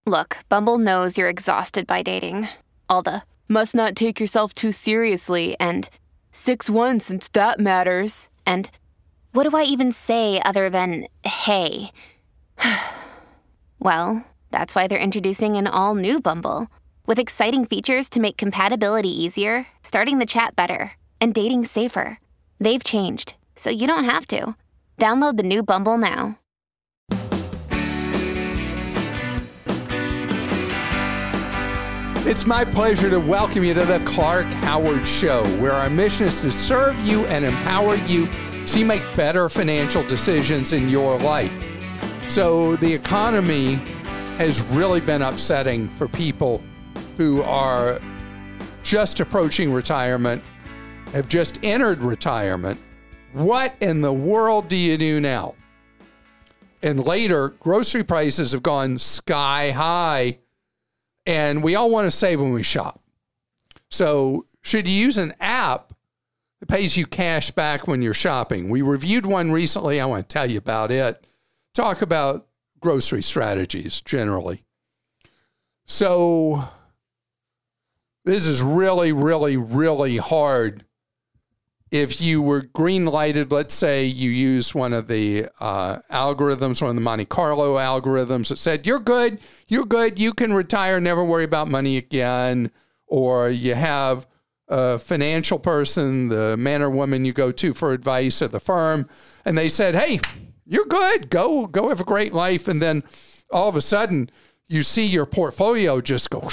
Look, Bumble knows you're exhausted by dating. All the must not take yourself too seriously and 6'1" since that matters. And what do I even say other than, hey? Well, that's why they're introducing an all-new Bumble with exciting features to make compatibility easier, starting the chat better, and dating safer. They've changed, so you don't have to. Download the new Bumble now. It's my pleasure to welcome you to the Clark Howard Show, where our mission is to serve you and empower you so you make better financial decisions in your life. So the economy has really been upsetting for people who are just approaching retirement, have just entered retirement. What in the world do you do now? And later, grocery prices have gone sky high. And we all want to save when we shop. So should you use an app that pays you cash back when you're shopping? We reviewed one recently. I want to tell you about it. Talk about grocery strategies generally. So this is really, really, really hard. If you were green lighted, let's say you used one of the algorithms, one of the Monte Carlo algorithms that said, you're good, you can retire, never worry about money again. Or you have a financial person, the man or woman you go to for advice at the firm, and they said, hey, you're good, go have a great life. And then all of a sudden you see your portfolio just go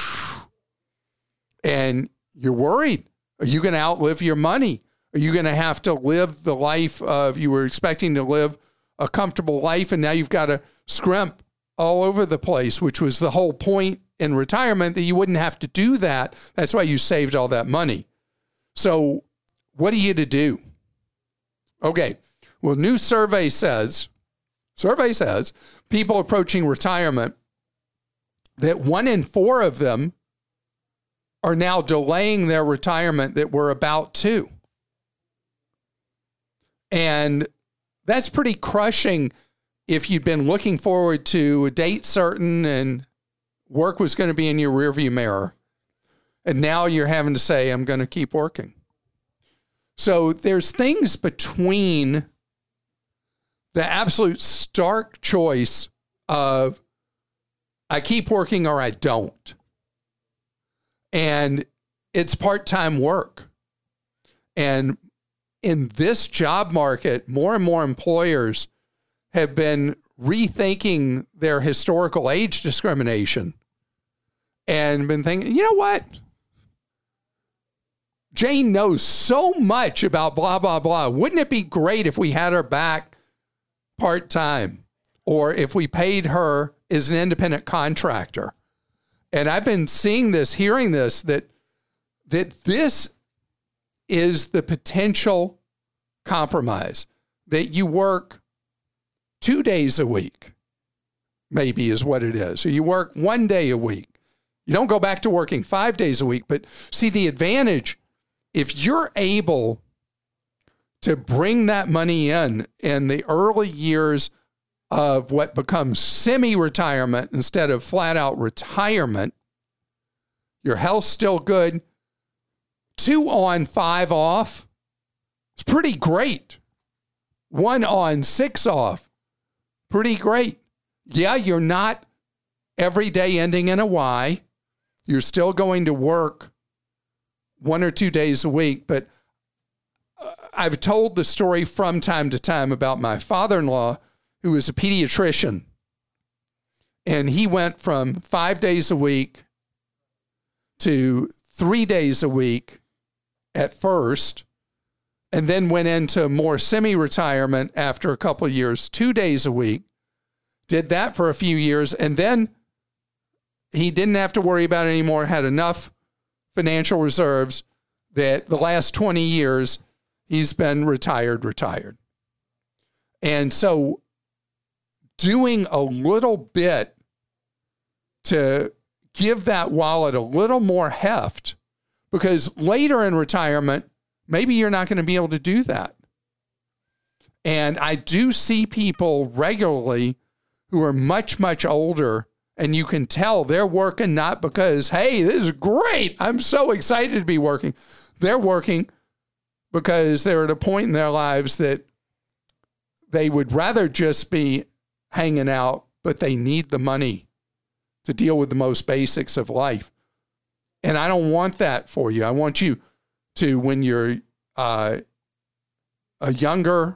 and you're worried. Are you going to outlive your money? Are you going to have to live the life of, you were expecting to live a comfortable life, and now you've got to scrimp all over the place, which was the whole point in retirement, that you wouldn't have to do that. That's why you saved all that money. So what are you to do? Okay, well, new survey says people approaching retirement, that 1 in 4 of them are now delaying their retirement that were about to. And that's pretty crushing if you'd been looking forward to a date certain and work was going to be in your rearview mirror. And now you're having to say, I'm going to keep working. So there's things between the absolute stark choice of I keep working or I don't. And it's part-time work. And in this job market, more and more employers have been rethinking their historical age discrimination and been thinking, you know what? Jane knows so much about blah, blah, blah. Wouldn't it be great if we had her back part-time, or if we paid her as an independent contractor? And I've been seeing this, hearing this, that this is the potential compromise, that you work 2 days a week, maybe is what it is. So you work 1 day a week. You don't go back to working 5 days a week, but see the advantage, if you're able to bring that money in the early years of what becomes semi-retirement instead of flat-out retirement, your health's still good, 2 on, 5 off, it's pretty great. 1 on, 6 off, pretty great. Yeah, you're not every day ending in a Y. You're still going to work 1 or 2 days a week, but I've told the story from time to time about my father-in-law, who was a pediatrician, and he went from 5 days a week to 3 days a week at first, and then went into more semi-retirement after a couple of years, 2 days a week, did that for a few years, and then he didn't have to worry about it anymore, had enough financial reserves that the last 20 years he's been retired. And so doing a little bit to give that wallet a little more heft, because later in retirement, maybe you're not going to be able to do that. And I do see people regularly who are much, much older And you can tell they're working not because, hey, this is great, I'm so excited to be working. They're working because they're at a point in their lives that they would rather just be hanging out, but they need the money to deal with the most basics of life. And I don't want that for you. I want you to, when you're a younger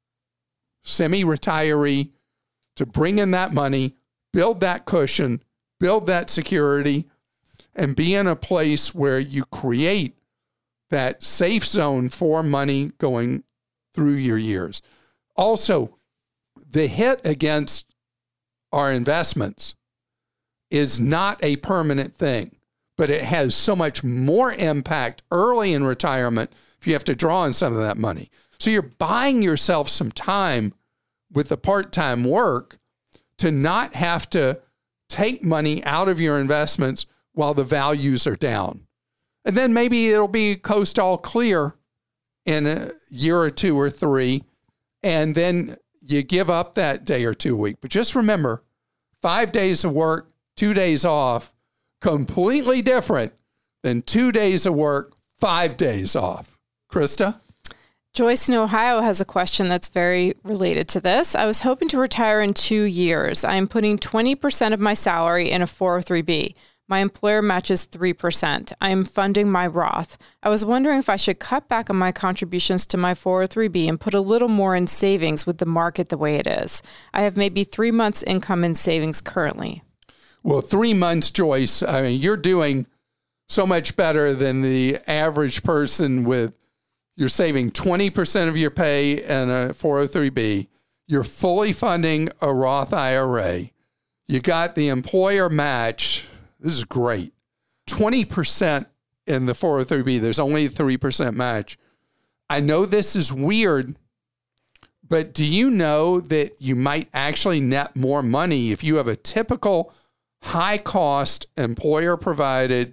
semi-retiree, to bring in that money, build that cushion, build that security, and be in a place where you create that safe zone for money going through your years. Also, the hit against our investments is not a permanent thing, but it has so much more impact early in retirement if you have to draw on some of that money. So you're buying yourself some time with the part-time work to not have to take money out of your investments while the values are down. And then maybe it'll be coast all clear in a year or two or three, and then you give up that day or 2 a week. But just remember, 5 days of work, 2 days off, completely different than 2 days of work, 5 days off. Krista? Joyce in Ohio has a question that's very related to this. I was hoping to retire in 2 years. I am putting 20% of my salary in a 403B. My employer matches 3%. I am funding my Roth. I was wondering if I should cut back on my contributions to my 403B and put a little more in savings with the market the way it is. I have maybe 3 months income in savings currently. Well, 3 months, Joyce, I mean, you're doing so much better than the average person with, you're saving 20% of your pay in a 403B. You're fully funding a Roth IRA. You got the employer match. This is great. 20% in the 403B. There's only a 3% match. I know this is weird, but do you know that you might actually net more money if you have a typical high-cost employer-provided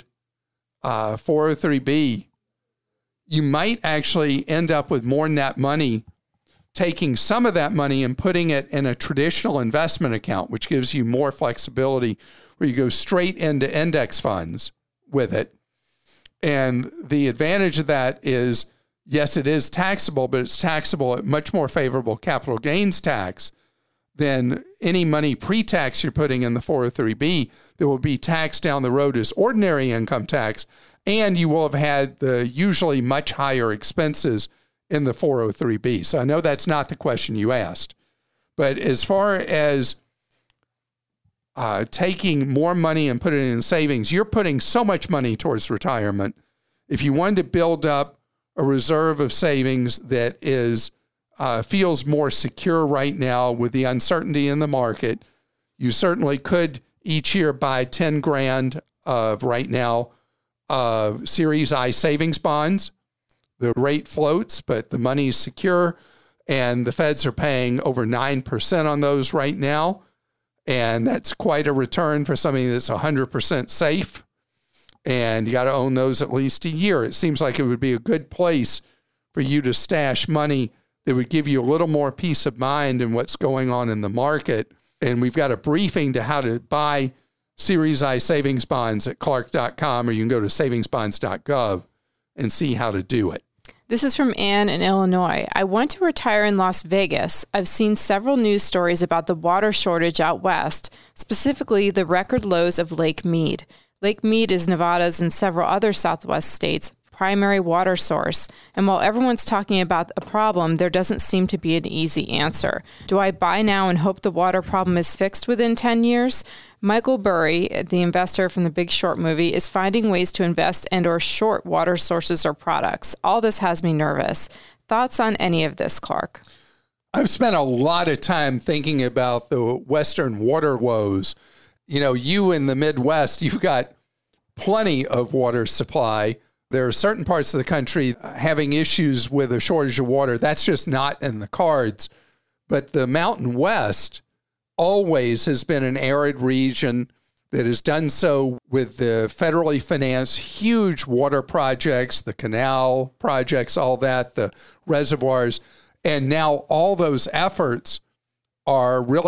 403B? You might actually end up with more net money taking some of that money and putting it in a traditional investment account, which gives you more flexibility, where you go straight into index funds with it. And the advantage of that is, yes, it is taxable, but it's taxable at much more favorable capital gains tax than any money pre-tax you're putting in the 403B that will be taxed down the road as ordinary income tax. And you will have had the usually much higher expenses in the 403B. So I know that's not the question you asked. But as far as taking more money and putting it in savings, you're putting so much money towards retirement. If you wanted to build up a reserve of savings that is feels more secure right now with the uncertainty in the market, you certainly could each year buy 10 grand of right now Series I savings bonds. The rate floats, but the money is secure, and the feds are paying over 9% on those right now. And that's quite a return for something that's 100% safe. And you got to own those at least a year. It seems like it would be a good place for you to stash money that would give you a little more peace of mind in what's going on in the market. And we've got a briefing to how to buy Series I savings bonds at Clark.com, or you can go to savingsbonds.gov and see how to do it. This is from Ann in Illinois. I want to retire in Las Vegas. I've seen several news stories about the water shortage out west, specifically the record lows of Lake Mead. Lake Mead is Nevada's and several other Southwest states' primary water source. And while everyone's talking about a problem, there doesn't seem to be an easy answer. Do I buy now and hope the water problem is fixed within 10 years? Michael Burry, the investor from the Big Short movie, is finding ways to invest and or short water sources or products. All this has me nervous. Thoughts on any of this, Clark? I've spent a lot of time thinking about the Western water woes. You know, you in the Midwest, you've got plenty of water supply. There are certain parts of the country having issues with a shortage of water. That's just not in the cards. But the Mountain West always has been an arid region that has done so with the federally financed huge water projects, the canal projects, all that, the reservoirs. And now all those efforts are really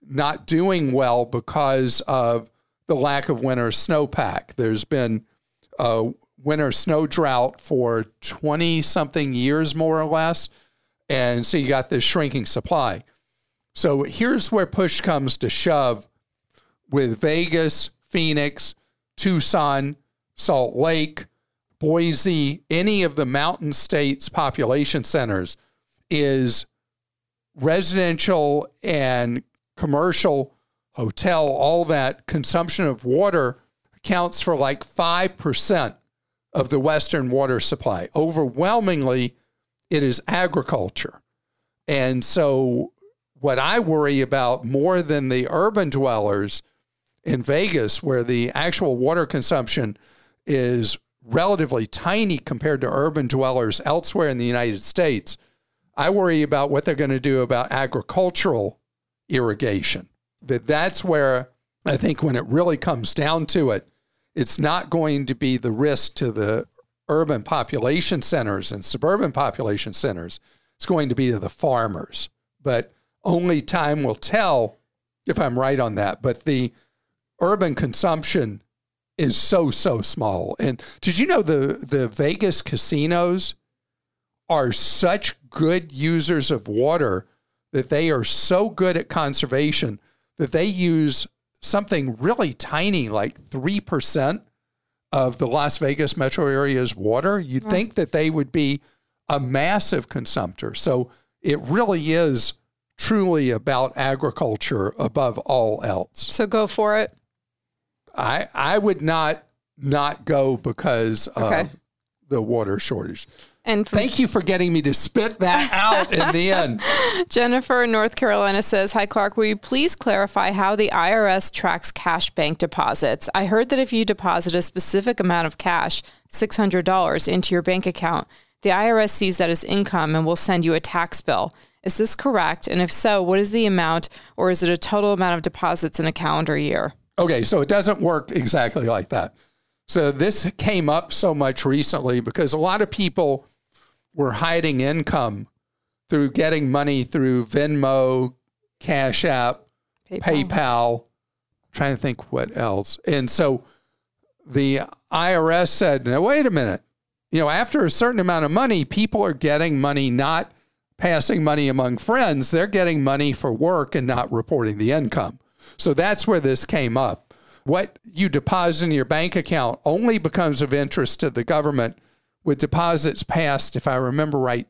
not doing well because of the lack of winter snowpack. There's been a winter snow drought for 20-something years, more or less. And so you got this shrinking supply. So here's where push comes to shove with Vegas, Phoenix, Tucson, Salt Lake, Boise, any of the mountain states' population centers, is residential and commercial, hotel, all that consumption of water accounts for like 5% of the Western water supply. Overwhelmingly, it is agriculture. And so what I worry about more than the urban dwellers in Vegas, where the actual water consumption is relatively tiny compared to urban dwellers elsewhere in the United States, I worry about what they're going to do about agricultural irrigation. That's where I think when it really comes down to it, it's not going to be the risk to the urban population centers and suburban population centers. It's going to be to the farmers. But only time will tell if I'm right on that. But the urban consumption is so small. And did you know the Vegas casinos are such good users of water that they are so good at conservation that they use something really tiny, like 3% of the Las Vegas metro area's water? You'd think that they would be a massive consumptor. So it really is truly about agriculture above all else. So go for it. I would not go because of the water shortage. And thank you for getting me to spit that out in the end. Jennifer in North Carolina says, "Hi, Clark. Will you please clarify how the IRS tracks cash bank deposits? I heard that if you deposit a specific amount of cash, $600, into your bank account, the IRS sees that as income and will send you a tax bill. Is this correct? And if so, what is the amount, or is it a total amount of deposits in a calendar year?" Okay, so it doesn't work exactly like that. So this came up so much recently because a lot of people were hiding income through getting money through Venmo, Cash App, PayPal, trying to think what else. And so the IRS said, now, wait a minute. After a certain amount of money, people are getting money, not passing money among friends. They're getting money for work and not reporting the income. So that's where this came up. What you deposit in your bank account only becomes of interest to the government with deposits past, if I remember right,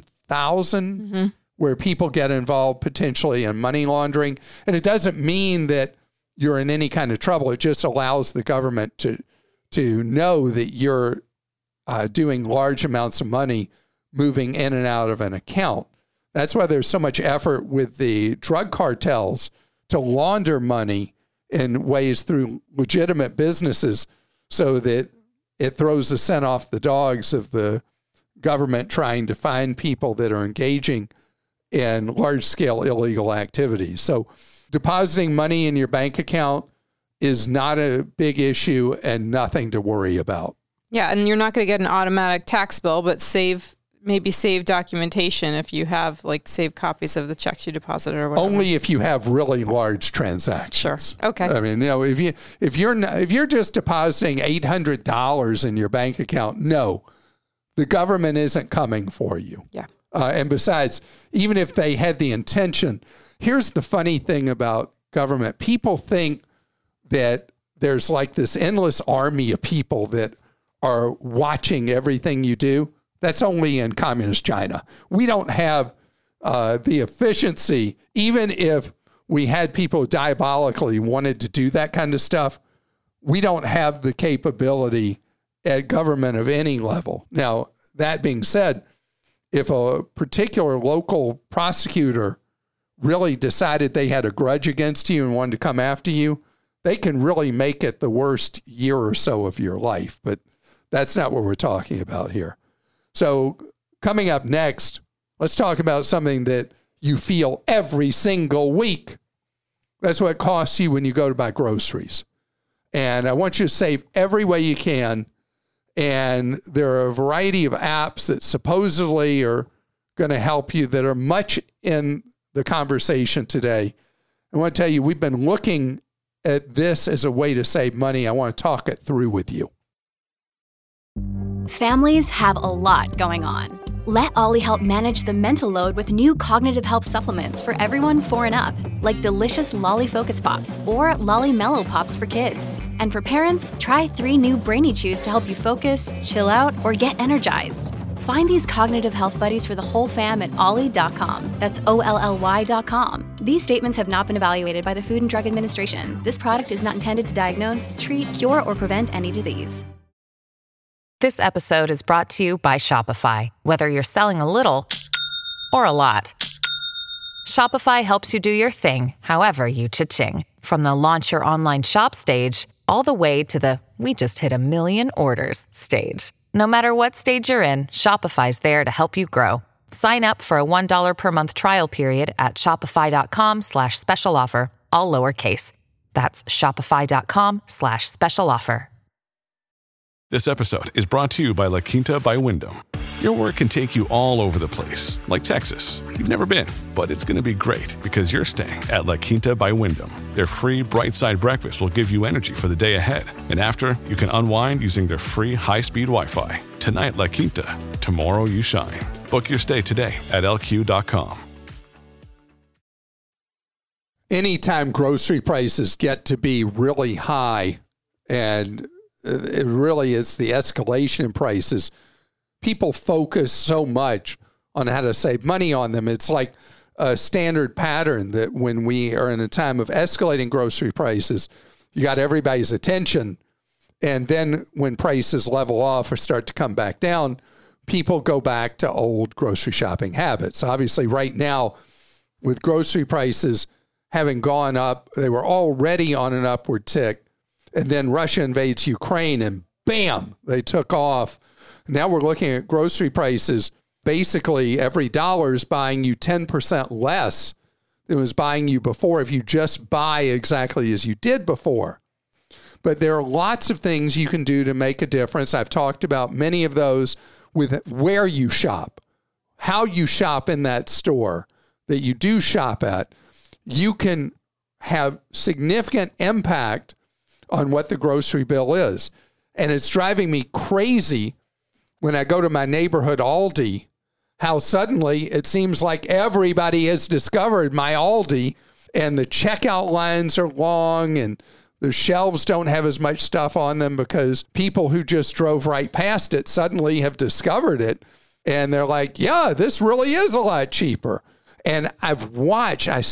10,000, where people get involved potentially in money laundering. And it doesn't mean that you're in any kind of trouble. It just allows the government to know that you're doing large amounts of money moving in and out of an account. That's why there's so much effort with the drug cartels to launder money in ways through legitimate businesses so that it throws the scent off the dogs of the government trying to find people that are engaging in large-scale illegal activities. So depositing money in your bank account is not a big issue and nothing to worry about. Yeah, and you're not going to get an automatic tax bill, but save documentation if you have save copies of the checks you deposited or whatever. Only if you have really large transactions. Sure. Okay. I mean, if you're just depositing $800 in your bank account, no, the government isn't coming for you. Yeah. And besides, even if they had the intention, here's the funny thing about government. People think that there's this endless army of people that are watching everything you do. That's only in communist China. We don't have the efficiency, even if we had people who diabolically wanted to do that kind of stuff, we don't have the capability at government of any level. Now, that being said, if a particular local prosecutor really decided they had a grudge against you and wanted to come after you, they can really make it the worst year or so of your life. But that's not what we're talking about here. So coming up next, let's talk about something that you feel every single week. That's what it costs you when you go to buy groceries. And I want you to save every way you can. And there are a variety of apps that supposedly are going to help you that are much in the conversation today. I want to tell you, we've been looking at this as a way to save money. I want to talk it through with you. Families have a lot going on. Let Ollie help manage the mental load with new cognitive help supplements for everyone 4 and up, like delicious Lolly Focus Pops or Lolly Mellow Pops for kids. And for parents, try 3 new Brainy Chews to help you focus, chill out, or get energized. Find these cognitive health buddies for the whole fam at ollie.com. That's OLLY.com. These statements have not been evaluated by the Food and Drug Administration. This product is not intended to diagnose, treat, cure, or prevent any disease. This episode is brought to you by Shopify. Whether you're selling a little or a lot, Shopify helps you do your thing, however you cha-ching. From the launch your online shop stage, all the way to the we just hit 1 million orders stage. No matter what stage you're in, Shopify's there to help you grow. Sign up for a $1 per month trial period at shopify.com/special offer, all lowercase. That's shopify.com/special offer. This episode is brought to you by La Quinta by Wyndham. Your work can take you all over the place, like Texas. You've never been, but it's going to be great because you're staying at La Quinta by Wyndham. Their free Bright Side breakfast will give you energy for the day ahead. And after, you can unwind using their free high-speed Wi-Fi. Tonight, La Quinta. Tomorrow, you shine. Book your stay today at LQ.com. Anytime grocery prices get to be really high, and it really is the escalation in prices, people focus so much on how to save money on them. It's like a standard pattern that when we are in a time of escalating grocery prices, you got everybody's attention. And then when prices level off or start to come back down, people go back to old grocery shopping habits. Obviously, right now, with grocery prices having gone up, they were already on an upward tick. And then Russia invades Ukraine and bam, they took off. Now we're looking at grocery prices. Basically, every dollar is buying you 10% less than it was buying you before if you just buy exactly as you did before. But there are lots of things you can do to make a difference. I've talked about many of those with where you shop, how you shop in that store that you do shop at. You can have significant impact on what the grocery bill is. And it's driving me crazy when I go to my neighborhood Aldi, how suddenly it seems like everybody has discovered my Aldi and the checkout lines are long and the shelves don't have as much stuff on them because people who just drove right past it suddenly have discovered it. And they're like, yeah, this really is a lot cheaper. And I've watched, I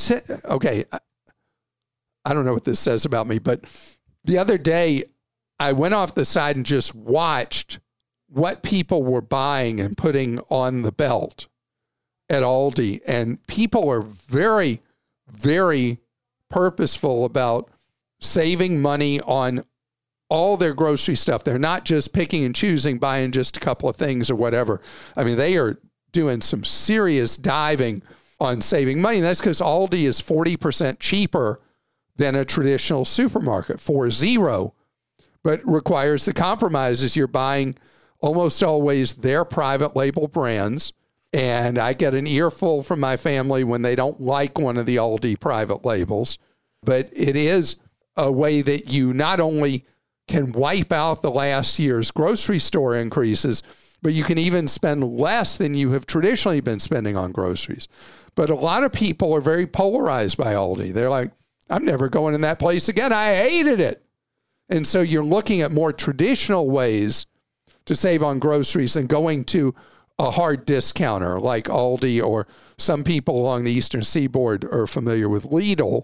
don't know what this says about me, but the other day, I went off the side and just watched what people were buying and putting on the belt at Aldi. And people are very, very purposeful about saving money on all their grocery stuff. They're not just picking and choosing, buying just a couple of things or whatever. I mean, they are doing some serious diving on saving money. And that's because Aldi is 40% cheaper than a traditional supermarket, 40, but requires the compromises. You're buying almost always their private label brands. And I get an earful from my family when they don't like one of the Aldi private labels. But it is a way that you not only can wipe out the last year's grocery store increases, but you can even spend less than you have traditionally been spending on groceries. But a lot of people are very polarized by Aldi. They're like, I'm never going in that place again. I hated it. And so you're looking at more traditional ways to save on groceries than going to a hard discounter like Aldi, or some people along the Eastern Seaboard are familiar with Lidl,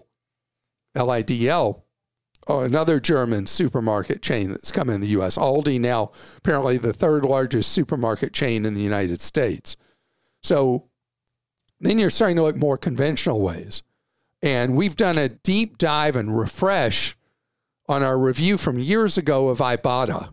Lidl, another German supermarket chain that's come in the U.S. Aldi now apparently the third largest supermarket chain in the United States. So then you're starting to look more conventional ways. And we've done a deep dive and refresh on our review from years ago of Ibotta,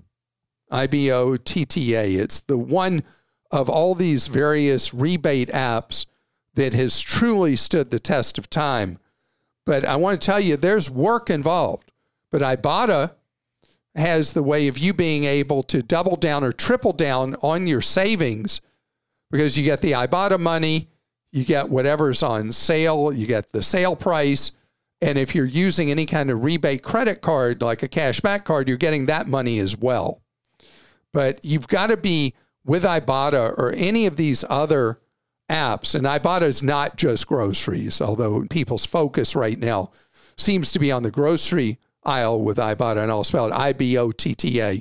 IBOTTA. It's the one of all these various rebate apps that has truly stood the test of time. But I want to tell you, there's work involved. But Ibotta has the way of you being able to double down or triple down on your savings, because you get the Ibotta money, you get whatever's on sale, you get the sale price, And if you're using any kind of rebate credit card, like a cashback card, you're getting that money as well. But you've got to be with Ibotta or any of these other apps. And Ibotta is not just groceries, although people's focus right now seems to be on the grocery aisle with Ibotta, and I'll spell it IBOTTA,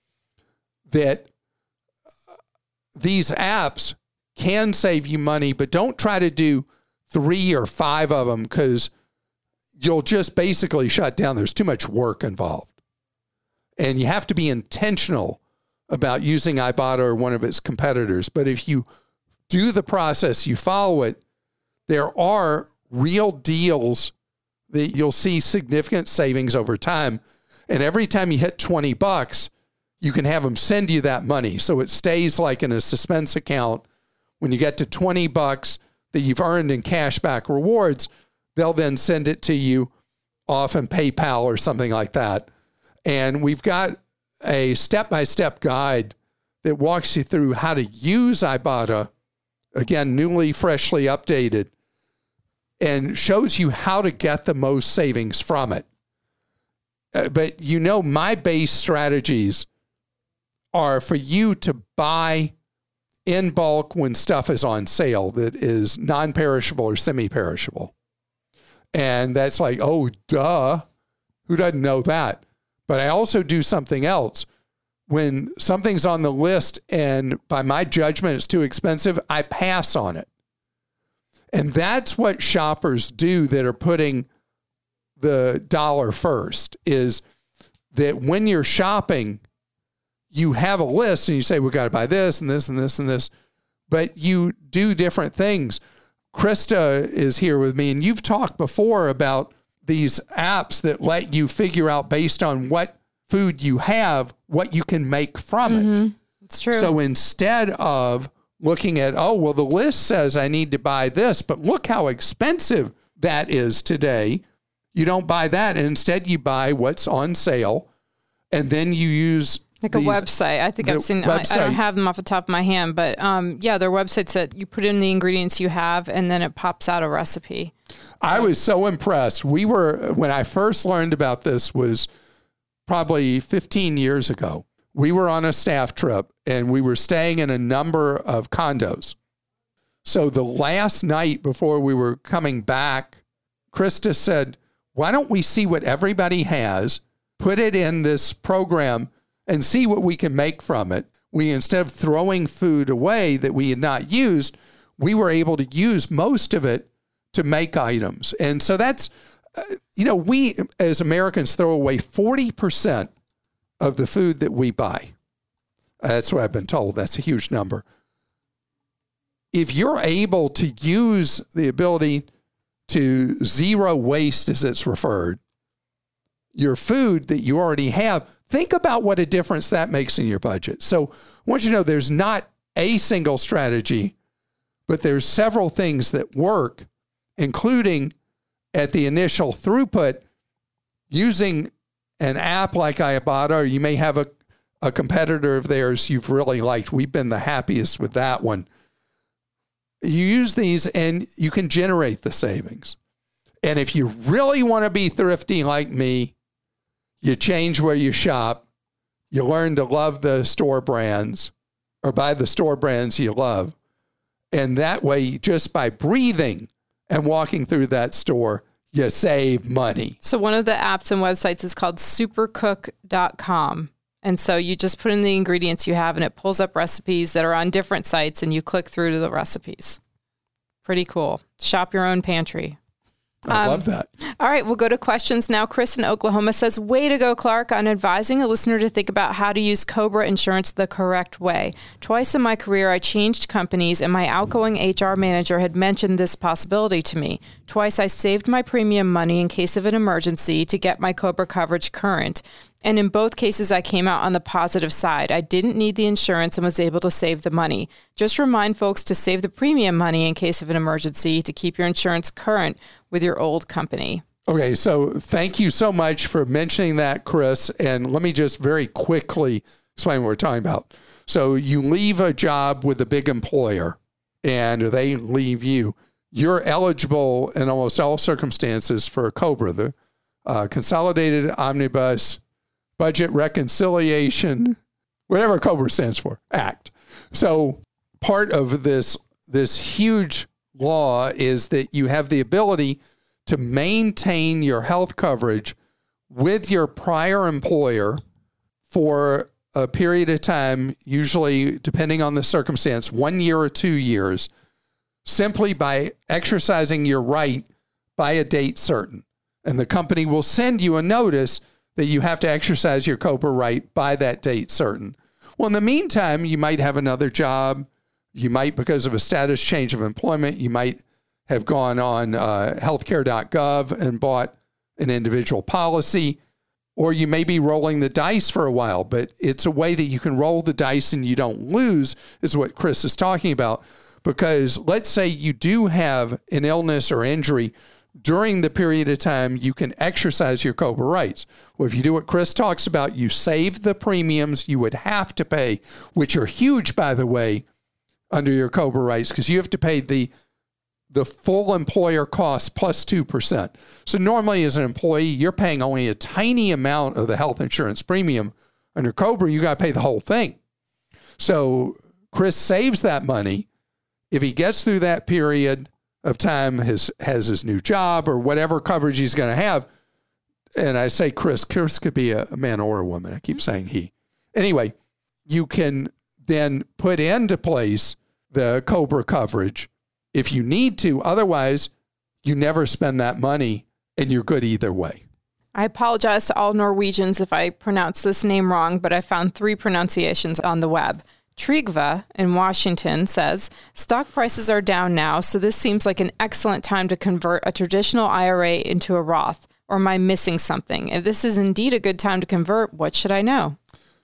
that these apps can save you money, but don't try to do 3 or 5 of them because you'll just basically shut down. There's too much work involved. And you have to be intentional about using Ibotta or one of its competitors. But if you do the process, you follow it, there are real deals that you'll see significant savings over time. And every time you hit $20, you can have them send you that money. So it stays like in a suspense account. When you get to $20 that you've earned in cashback rewards, they'll then send it to you off in PayPal or something like that. And we've got a step-by-step guide that walks you through how to use Ibotta, again, newly, freshly updated, and shows you how to get the most savings from it. But my base strategies are for you to buy in bulk when stuff is on sale that is non-perishable or semi-perishable. And that's like, oh, duh. Who doesn't know that? But I also do something else. When something's on the list and by my judgment it's too expensive, I pass on it. And that's what shoppers do that are putting the dollar first, is that when you're shopping, you have a list and you say, we got to buy this and this and this and this, but you do different things. Krista is here with me, and you've talked before about these apps that let you figure out based on what food you have, what you can make from it. It's true. So instead of looking at, the list says I need to buy this, but look how expensive that is today. You don't buy that. And instead you buy what's on sale. And then you use a website. I think I've seen, I don't have them off the top of my hand, but their website said you put in the ingredients you have and then it pops out a recipe. I was so impressed. When I first learned about this was probably 15 years ago. We were on a staff trip and we were staying in a number of condos. So the last night before we were coming back, Krista said, why don't we see what everybody has, put it in this program and see what we can make from it. We, instead of throwing food away that we had not used, we were able to use most of it to make items. And so that's, we as Americans throw away 40% of the food that we buy. That's what I've been told. That's a huge number. If you're able to use the ability to zero waste, as it's referred, your food that you already have, think about what a difference that makes in your budget. So I want you to know there's not a single strategy, but there's several things that work, including at the initial throughput, using an app like Ibotta, or you may have a competitor of theirs you've really liked. We've been the happiest with that one. You use these and you can generate the savings. And if you really want to be thrifty like me, you change where you shop. You learn to love the store brands or buy the store brands you love. And that way, just by breathing and walking through that store, you save money. So one of the apps and websites is called supercook.com. And so you just put in the ingredients you have and it pulls up recipes that are on different sites and you click through to the recipes. Pretty cool. Shop your own pantry. I love that. All right, we'll go to questions now. Chris in Oklahoma says, way to go, Clark, on advising a listener to think about how to use COBRA insurance the correct way. Twice in my career, I changed companies, and my outgoing HR manager had mentioned this possibility to me. Twice, I saved my premium money in case of an emergency to get my COBRA coverage current. And in both cases, I came out on the positive side. I didn't need the insurance and was able to save the money. Just remind folks to save the premium money in case of an emergency to keep your insurance current with your old company. Okay, so thank you so much for mentioning that, Chris. And let me just very quickly explain what we're talking about. So you leave a job with a big employer and they leave you. you're eligible in almost all circumstances for a COBRA, the Consolidated Omnibus Budget Reconciliation, whatever COBRA stands for, Act. So part of this huge law is that you have the ability to maintain your health coverage with your prior employer for a period of time, usually depending on the circumstance, 1 year or 2 years, simply by exercising your right by a date certain. And the company will send you a notice that you have to exercise your COBRA right by that date certain. Well, in the meantime, you might have another job. You might, because of a status change of employment, you might have gone on healthcare.gov and bought an individual policy, or you may be rolling the dice for a while, but it's a way that you can roll the dice and you don't lose, is what Chris is talking about. Because let's say you do have an illness or injury during the period of time you can exercise your COBRA rights. Well, if you do what Chris talks about, you save the premiums you would have to pay, which are huge, by the way, under your COBRA rights, because you have to pay the full employer cost plus 2%. So normally as an employee, you're paying only a tiny amount of the health insurance premium. Under COBRA, you got to pay the whole thing. So Chris saves that money. If he gets through that period of time, has his new job or whatever coverage he's going to have, and I say Chris could be a man or a woman. I keep saying he. Anyway, you can then put into place the COBRA coverage if you need to. Otherwise, you never spend that money and you're good either way. I apologize to all Norwegians if I pronounce this name wrong, but I found 3 pronunciations on the web. Trygve in Washington says, stock prices are down now, so this seems like an excellent time to convert a traditional IRA into a Roth. Or am I missing something? If this is indeed a good time to convert, what should I know?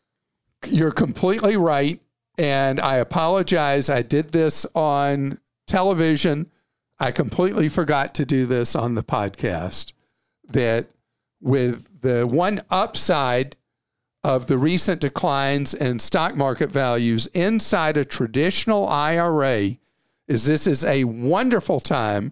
You're completely right. And I apologize. I did this on television. I completely forgot to do this on the podcast. That with the one upside of the recent declines in stock market values inside a traditional IRA is this is a wonderful time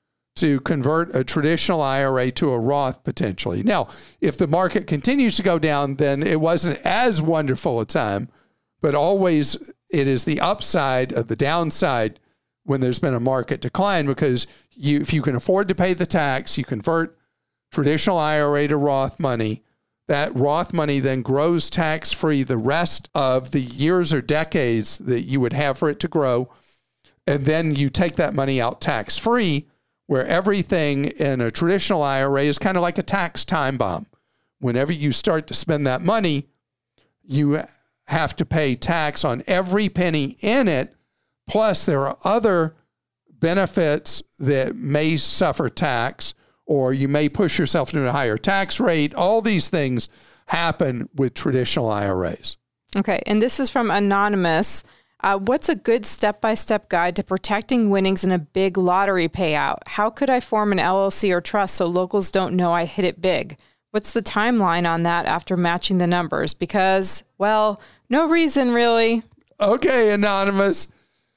to convert a traditional IRA to a Roth potentially. Now, if the market continues to go down, then it wasn't as wonderful a time, but always it is the upside of the downside when there's been a market decline, because if you can afford to pay the tax, you convert traditional IRA to Roth money. That Roth money then grows tax-free the rest of the years or decades that you would have for it to grow. And then you take that money out tax-free, where everything in a traditional IRA is kind of like a tax time bomb. Whenever you start to spend that money, you have to pay tax on every penny in it. Plus, there are other benefits that may suffer tax, or you may push yourself into a higher tax rate. All these things happen with traditional IRAs. Okay, and this is from Anonymous. What's a good step-by-step guide to protecting winnings in a big lottery payout? How could I form an LLC or trust so locals don't know I hit it big? What's the timeline on that after matching the numbers? Because, well, no reason really. Okay, Anonymous.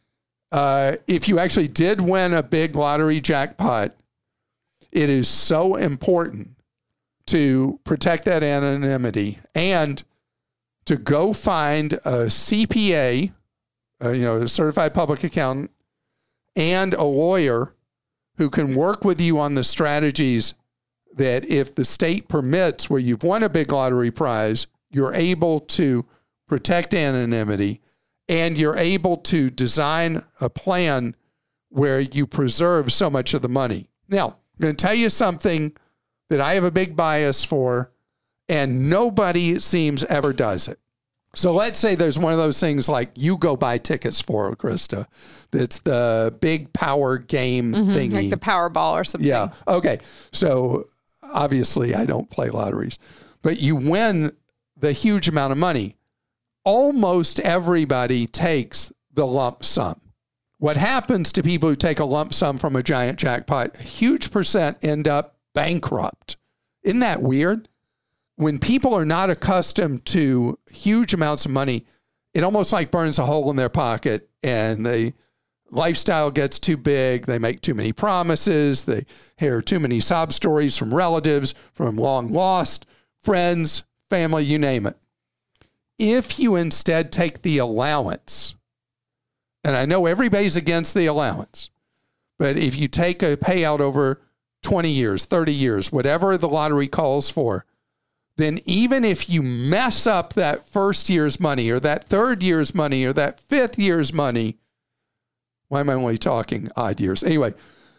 If you actually did win a big lottery jackpot, it is so important to protect that anonymity and to go find a CPA, a certified public accountant, and a lawyer who can work with you on the strategies that if the state permits, where you've won a big lottery prize, you're able to protect anonymity and you're able to design a plan where you preserve so much of the money. Now, I'm going to tell you something that I have a big bias for, and nobody, it seems, ever does it. So let's say there's one of those things like you go buy tickets for, Krista. That's the big power game thingy. Like the Powerball or something. Yeah. Okay. So obviously I don't play lotteries, but you win the huge amount of money. Almost everybody takes the lump sum. What happens to people who take a lump sum from a giant jackpot, a huge percent end up bankrupt. Isn't that weird? When people are not accustomed to huge amounts of money, it almost like burns a hole in their pocket and they lifestyle gets too big. They make too many promises. They hear too many sob stories from relatives, from long lost friends, family, you name it. If you instead take the allowance, and I know everybody's against the allowance, but if you take a payout over 20 years, 30 years, whatever the lottery calls for, then even if you mess up that first year's money or that third year's money or that fifth year's money, why am I only talking odd years? Anyway,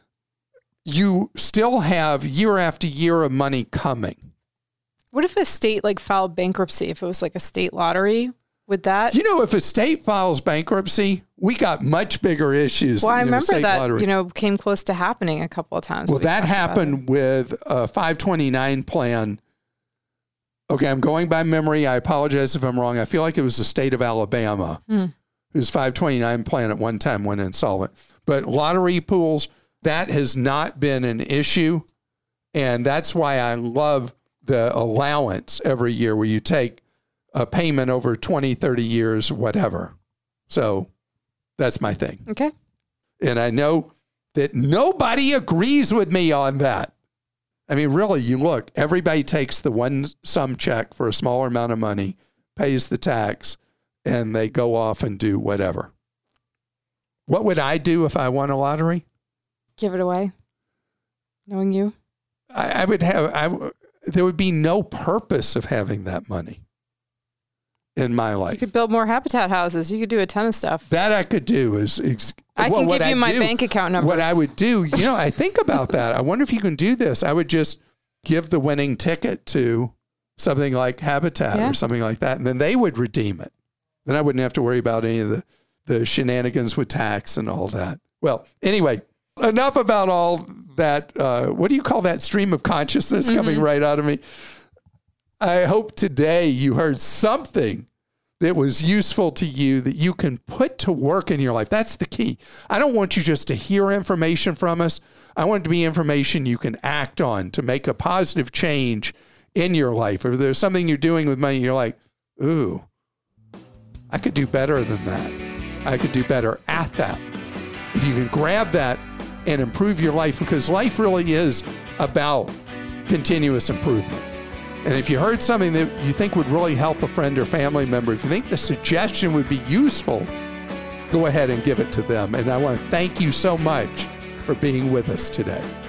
you still have year after year of money coming. What if a state like filed bankruptcy? If it was like a state lottery, would that? You know, if a state files bankruptcy, we got much bigger issues. Well, I remember that, lottery. came close to happening a couple of times. Well, that happened with a 529 plan. Okay, I'm going by memory. I apologize if I'm wrong. I feel like it was the state of Alabama whose 529 plan at one time went insolvent. But lottery pools, that has not been an issue. And that's why I love the allowance every year where you take a payment over 20, 30 years, whatever. So that's my thing. Okay. And I know that nobody agrees with me on that. I mean, really, you look, everybody takes the one sum check for a smaller amount of money, pays the tax, and they go off and do whatever. What would I do if I won a lottery? Give it away, knowing you. I would have, there would be no purpose of having that money in my life. You could build more Habitat houses. You could do a ton of stuff. That I could do I can give you my bank account numbers. What I would do, I think about that. I wonder if you can do this. I would just give the winning ticket to something like Habitat or something like that, and then they would redeem it. Then I wouldn't have to worry about any of the shenanigans with tax and all that. Well, anyway, enough about all that. What do you call that stream of consciousness coming right out of me? I hope today you heard something that was useful to you that you can put to work in your life. That's the key. I don't want you just to hear information from us. I want it to be information you can act on to make a positive change in your life. If there's something you're doing with money, you're like, ooh, I could do better than that. I could do better at that. If you can grab that and improve your life, because life really is about continuous improvement. And if you heard something that you think would really help a friend or family member, if you think the suggestion would be useful, go ahead and give it to them. And I want to thank you so much for being with us today.